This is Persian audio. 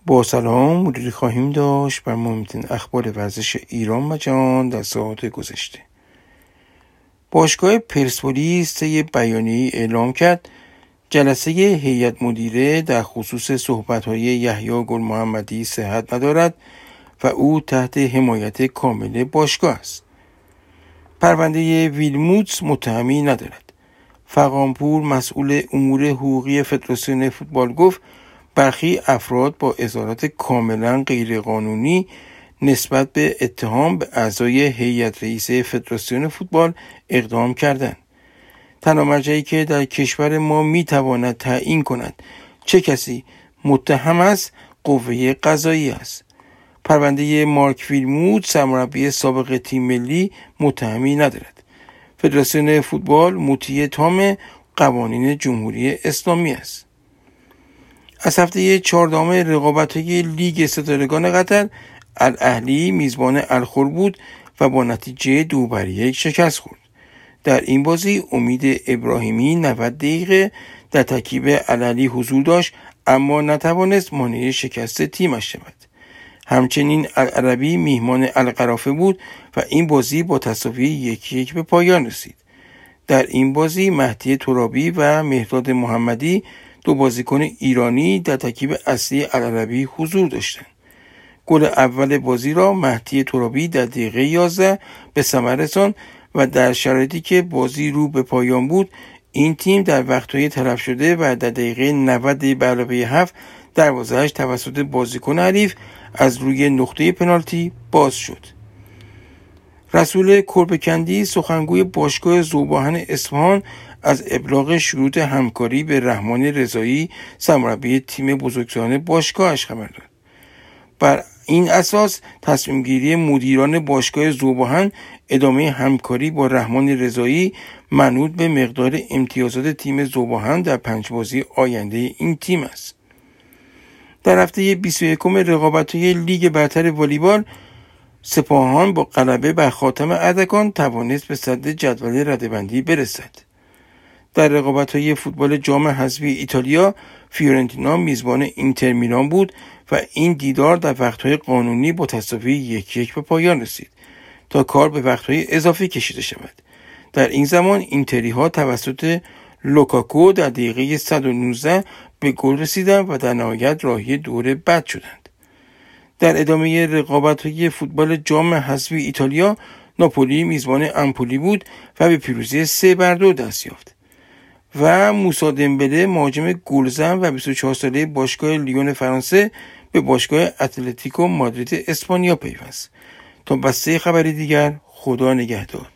با سلام مدیری خواهیم داشت بر مهمترین اخبار ورزش ایران و جهان در ساعات گذشته. باشگاه پرسپولیس طی بیانیه‌ای اعلام کرد جلسه هیئت مدیره در خصوص صحبت‌های یحیی گل محمدی صحت ندارد و او تحت حمایت کامل باشگاه است. پرونده ویلموتس متهمی ندارد. فغانپور مسئول امور حقوقی فدراسیون فوتبال گفت برخی افراد با اظهارات کاملا غیرقانونی نسبت به اتهام به اعضای هیئت رئیسه فدراسیون فوتبال اقدام کردند. تنها مرجعی که در کشور ما میتواند تعیین کند چه کسی متهم است قوه قضاییه است. پرونده مارک ویلموت سرمربی سابق تیم ملی متهمی ندارد. فدراسیون فوتبال مطیع تام قوانین جمهوری اسلامی است. از هفته 14 رقابت‌های لیگ ستارگان قطر الاهلی میزبان الخور بود و با نتیجه 2-1 شکست خورد. در این بازی امید ابراهیمی 90 دقیقه در ترکیب الاهلی حضور داشت اما نتوانست مانع شکست تیمش شود. همچنین العربی میهمان القرافه بود و این بازی با تساوی 1-1 به پایان رسید. در این بازی مهدی ترابی و مهرداد محمدی دو بازیکن ایرانی در ترکیب اصلی العربی حضور داشتند. گل اول بازی را مهدی ترابی در دقیقه 11 به ثمر رساند و در شرایطی که بازی رو به پایان بود این تیم در وقت‌های تلف شده و در دقیقه 90 به علاوه 7 دروازه‌اش توسط بازیکن حریف از روی نقطه پنالتی باز شد. رسول کربکندی سخنگوی باشگاه ذوب‌آهن اصفهان از ابلاغ شروط همکاری به رحمان رضایی سرمربی تیم بزرگسالان باشگاهش خبر داد. بر این اساس تصمیم گیری مدیران باشگاه ذوب‌آهن ادامه همکاری با رحمان رضایی منوط به مقدار امتیازات تیم ذوب‌آهن در 5 بازی آینده این تیم است. در هفته 21 رقابت‌های لیگ برتر والیبال سپاهان با غلبه بر خاتم اردکان توانست به صدر جدول رده‌بندی برسد. در رقابت‌های فوتبال جام حذفی ایتالیا فیورنتینا میزبان اینتر میلان بود و این دیدار در وقت‌های قانونی با تساوی 1-1 به پایان رسید تا کار به وقت‌های اضافی کشیده شود. در این زمان اینتری‌ها توسط لوکاکو در دقیقه 119 به گل رسیدند و در نهایت راهی دور بعد شدند. در ادامه رقابت‌های فوتبال جام حذفی ایتالیا ناپولی میزبان امپولی بود و به پیروزی 3-2 دست یافت و موسی دمبله مهاجم گلزن و 24 ساله باشگاه لیون فرانسه به باشگاه اتلتیکو مادرید اسپانیا پیوست. تا بسته خبری دیگر خدا نگهدار.